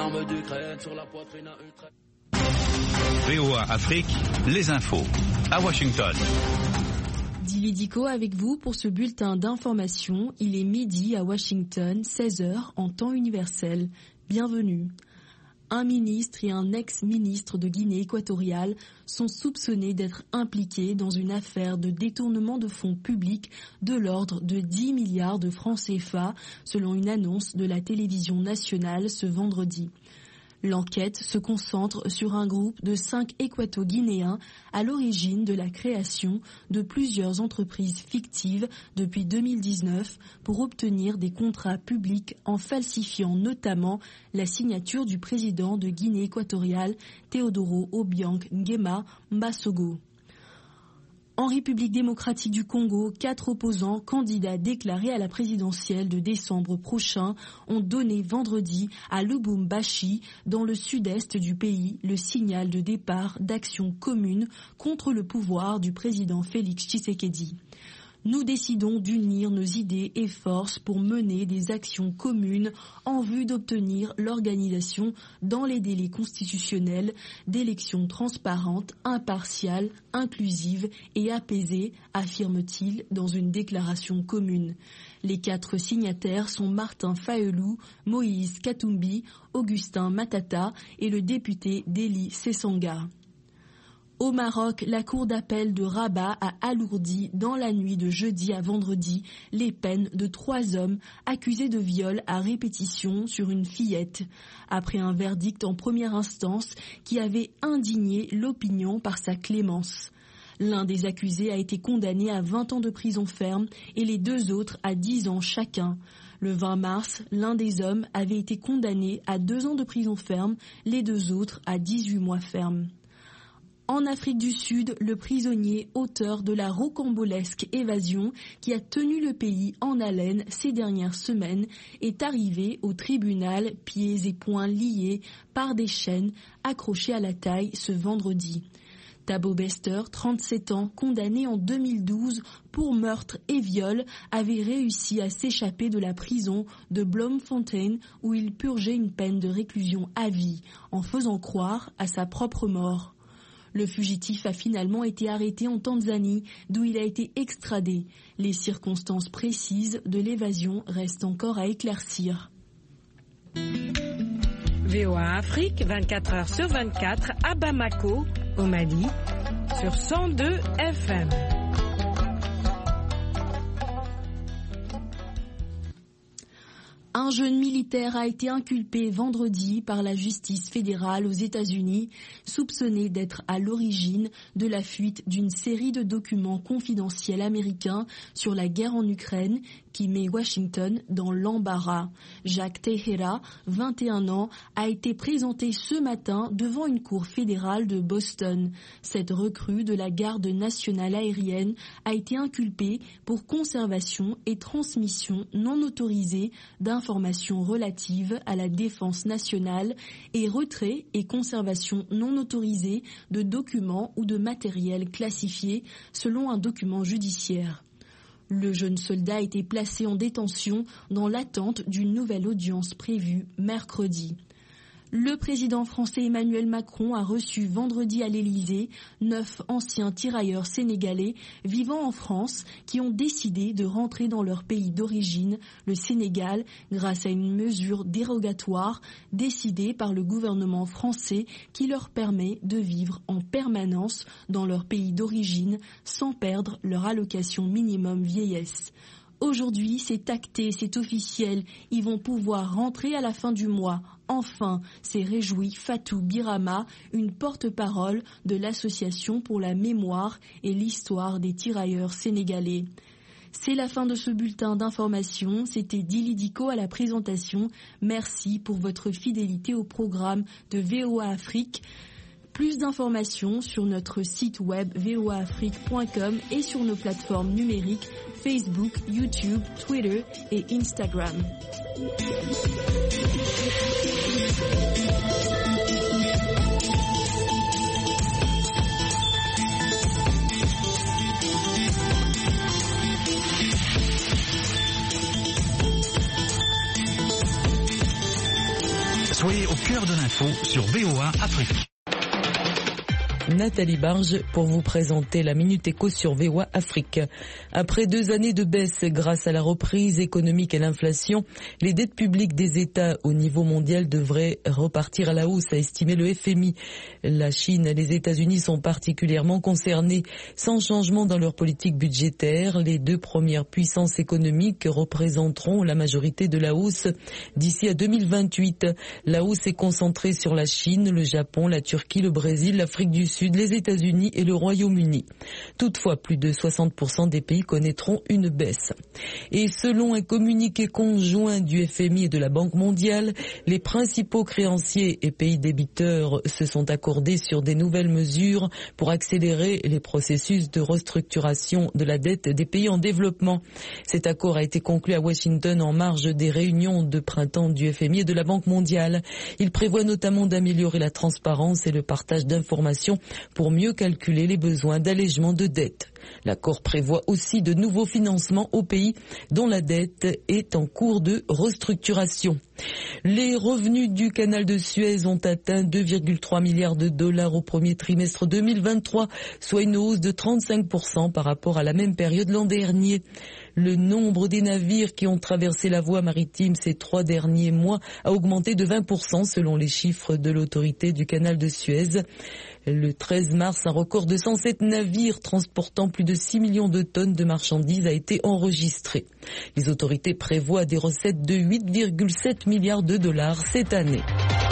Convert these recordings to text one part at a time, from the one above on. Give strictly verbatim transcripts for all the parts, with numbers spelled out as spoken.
arme d'Ukraine sur la poitrine à Utrecht. V O A Afrique, les infos, à Washington. Dili Diko avec vous pour ce bulletin d'information. Il est midi à Washington, seize heures en temps universel. Bienvenue. Un ministre et un ex-ministre de Guinée équatoriale sont soupçonnés d'être impliqués dans une affaire de détournement de fonds publics de l'ordre de dix milliards de francs C F A, selon une annonce de la télévision nationale ce vendredi. L'enquête se concentre sur un groupe de cinq équato-guinéens à l'origine de la création de plusieurs entreprises fictives depuis deux mille dix-neuf pour obtenir des contrats publics en falsifiant notamment la signature du président de Guinée équatoriale, Teodoro Obiang Nguema Mbasogo. En République démocratique du Congo, quatre opposants candidats déclarés à la présidentielle de décembre prochain ont donné vendredi à Lubumbashi, dans le sud-est du pays, le signal de départ d'actions communes contre le pouvoir du président Félix Tshisekedi. Nous décidons d'unir nos idées et forces pour mener des actions communes en vue d'obtenir l'organisation dans les délais constitutionnels d'élections transparentes, impartiales, inclusives et apaisées, affirme-t-il dans une déclaration commune. Les quatre signataires sont Martin Fayoulou, Moïse Katumbi, Augustin Matata et le député Deli Sessanga. Au Maroc, la cour d'appel de Rabat a alourdi dans la nuit de jeudi à vendredi les peines de trois hommes accusés de viol à répétition sur une fillette, après un verdict en première instance qui avait indigné l'opinion par sa clémence. L'un des accusés a été condamné à vingt ans de prison ferme et les deux autres à dix ans chacun. Le vingt mars, l'un des hommes avait été condamné à deux ans de prison ferme, les deux autres à dix-huit mois ferme. En Afrique du Sud, le prisonnier auteur de la rocambolesque évasion qui a tenu le pays en haleine ces dernières semaines est arrivé au tribunal pieds et poings liés par des chaînes accrochées à la taille ce vendredi. Thabo Bester, trente-sept ans, condamné en deux mille douze pour meurtre et viol, avait réussi à s'échapper de la prison de Bloemfontein où il purgeait une peine de réclusion à vie en faisant croire à sa propre mort. Le fugitif a finalement été arrêté en Tanzanie, d'où il a été extradé. Les circonstances précises de l'évasion restent encore à éclaircir. V O A Afrique, vingt-quatre heures sur vingt-quatre, à Bamako, au Mali, sur cent deux F M. Un jeune militaire a été inculpé vendredi par la justice fédérale aux États-Unis, soupçonné d'être à l'origine de la fuite d'une série de documents confidentiels américains sur la guerre en Ukraine qui met Washington dans l'embarras. Jacques Teixeira, vingt et un ans, a été présenté ce matin devant une cour fédérale de Boston. Cette recrue de la garde nationale aérienne a été inculpée pour conservation et transmission non autorisée d'informations relatives à la défense nationale et retrait et conservation non autorisée de documents ou de matériel classifié selon un document judiciaire. Le jeune soldat a été placé en détention dans l'attente d'une nouvelle audience prévue mercredi. Le président français Emmanuel Macron a reçu vendredi à l'Élysée neuf anciens tirailleurs sénégalais vivant en France qui ont décidé de rentrer dans leur pays d'origine, le Sénégal, grâce à une mesure dérogatoire décidée par le gouvernement français qui leur permet de vivre en permanence dans leur pays d'origine sans perdre leur allocation minimum vieillesse. Aujourd'hui, c'est acté, c'est officiel. Ils vont pouvoir rentrer à la fin du mois. Enfin, s'est réjoui Fatou Birama, une porte-parole de l'Association pour la mémoire et l'histoire des tirailleurs sénégalais. C'est la fin de ce bulletin d'information. C'était Dili Diko à la présentation. Merci pour votre fidélité au programme de V O A Afrique. Plus d'informations sur notre site web v o a afrique point com et sur nos plateformes numériques Facebook, YouTube, Twitter et Instagram. Soyez au cœur cœur de l'info sur V O A Afrique. Nathalie Barge pour vous présenter la Minute Éco sur V O A Afrique. Après deux années de baisse grâce à la reprise économique et l'inflation, les dettes publiques des États au niveau mondial devraient repartir à la hausse, a estimé le F M I. La Chine et les États-Unis sont particulièrement concernés. Sans changement dans leur politique budgétaire, les deux premières puissances économiques représenteront la majorité de la hausse d'ici à deux mille vingt-huit. La hausse est concentrée sur la Chine, le Japon, la Turquie, le Brésil, l'Afrique du Sud, les États-Unis et le Royaume-Uni. Toutefois, plus de soixante pour cent des pays connaîtront une baisse. Et selon un communiqué conjoint du F M I et de la Banque mondiale, les principaux créanciers et pays débiteurs se sont accordés sur des nouvelles mesures pour accélérer les processus de restructuration de la dette des pays en développement. Cet accord a été conclu à Washington en marge des réunions de printemps du F M I et de la Banque mondiale. Il prévoit notamment d'améliorer la transparence et le partage d'informations pour mieux calculer les besoins d'allègement de dette. L'accord prévoit aussi de nouveaux financements aux pays dont la dette est en cours de restructuration. Les revenus du canal de Suez ont atteint deux virgule trois milliards de dollars au premier trimestre deux mille vingt-trois, soit une hausse de trente-cinq pour cent par rapport à la même période l'an dernier. Le nombre des navires qui ont traversé la voie maritime ces trois derniers mois a augmenté de vingt pour cent selon les chiffres de l'autorité du canal de Suez. Le treize mars, un record de cent sept navires transportant plus de six millions de tonnes de marchandises a été enregistré. Les autorités prévoient des recettes de huit virgule sept milliards de dollars cette année.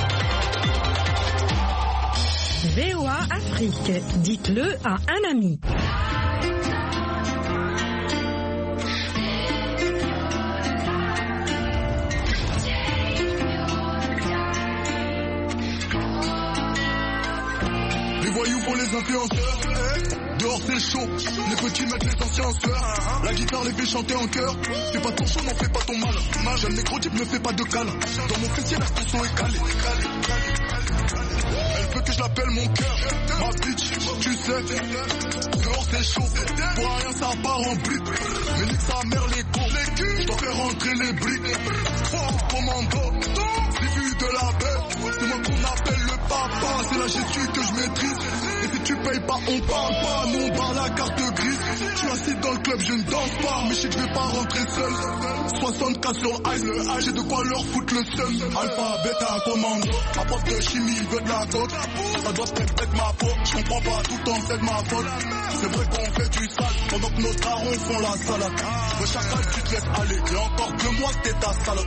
V O A Afrique, dites-le à un ami. Les voyous pour les influenceurs, hey, dehors c'est chaud, les petits mettent les anciens en sueur, la guitare les fait chanter en chœur, fais pas ton chaud, n'en fais pas ton mal, ma jeune négro type ne fais pas de câlin, dans mon fessier la tension est calée, elle veut que je l'appelle mon cœur, ma bitch, tu sais, dehors c'est chaud, pour rien ça part en brique, mais nique sa mère les cons, je dois faire rentrer les briques, commando, j'ai vu de la bête, c'est moi qu'on appelle le papa, c'est la gestion que je maîtrise. Et si tu payes pas, on parle pas, nous on parle la carte grise. Je suis assis dans le club, je ne danse pas, mais je sais que je vais pas rentrer seul. soixante-quatre sur ice, le H, j'ai de quoi leur foutre le seum. Alpha, bêta, commando, ma prof de chimie veut de la coke. Ça doit peut-être être ma peau, je comprends pas tout le temps, c'est de ma faute. C'est vrai qu'on fait du sale, pendant que nos darons font la salade. Le chacal, tu te laisses aller, et encore que moi, t'es ta salope.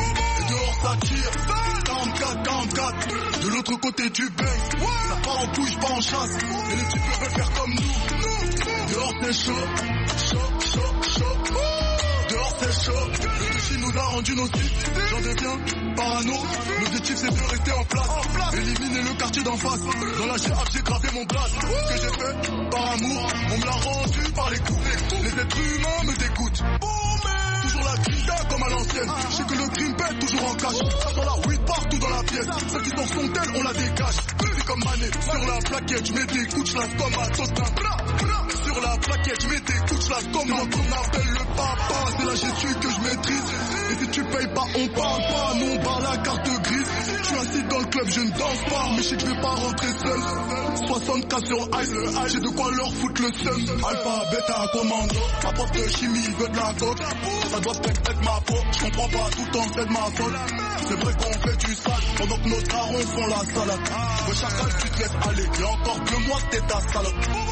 Et dehors ça tire, quarante-quatre, quarante-quatre, de l'autre côté tu baignes, ça part en couille, pas en chasse, et les types veulent faire comme nous, dehors c'est chaud, chaud, chaud, chaud, dehors c'est chaud, le défi nous a rendu nocifs, j'en deviens parano, l'objectif c'est de rester en place, éliminer le quartier d'en face, dans la G A F j'ai gravé mon blaze, ce que j'ai fait par amour, on me l'a rendu par les coups, les êtres humains me dégoûtent. Toujours la grinda comme à l'ancienne. Je sais que le crime pète toujours en cache. Ça dans la weed partout dans la pièce. Celle qui sort son tel, on la dégage. C'est comme Mané. Sur la plaquette, je mets des coups, je la comme à Tottenham. Sur la plaquette, je mets des coups, je la comme à qu'on appelle le papa. C'est la gestion que je maîtrise. Et si tu payes pas, on parle pas. Nous on barre la carte grise. Je suis assis dans le club, je ne danse pas. Mais je sais que je vais pas rentrer seul. soixante-quatre sur ice, le H, j'ai de quoi leur foutre le seum. Alpha, bêta, commando. Ma prof de chimie veut de la coke. Ça doit peut-être être ma faute, je comprends pas tout le temps, c'est de ma faute. C'est vrai qu'on fait du sale, pendant que nos darons font la salade. Le chacal, tu te laisses aller, et encore que moi, t'es ta salope.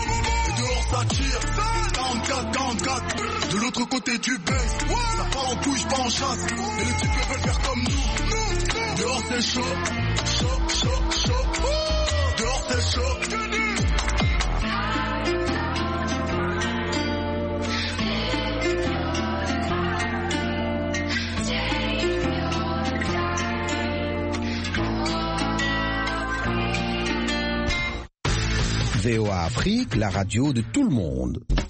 Et dehors ça tire, quarante-quatre, quarante-quatre, de l'autre côté tu baisses, ça part en couille, pas en chasse, et les types veulent faire comme nous. Dehors c'est chaud, chaud, chaud, chaud, dehors c'est chaud. V O A Afrique, la radio de tout le monde.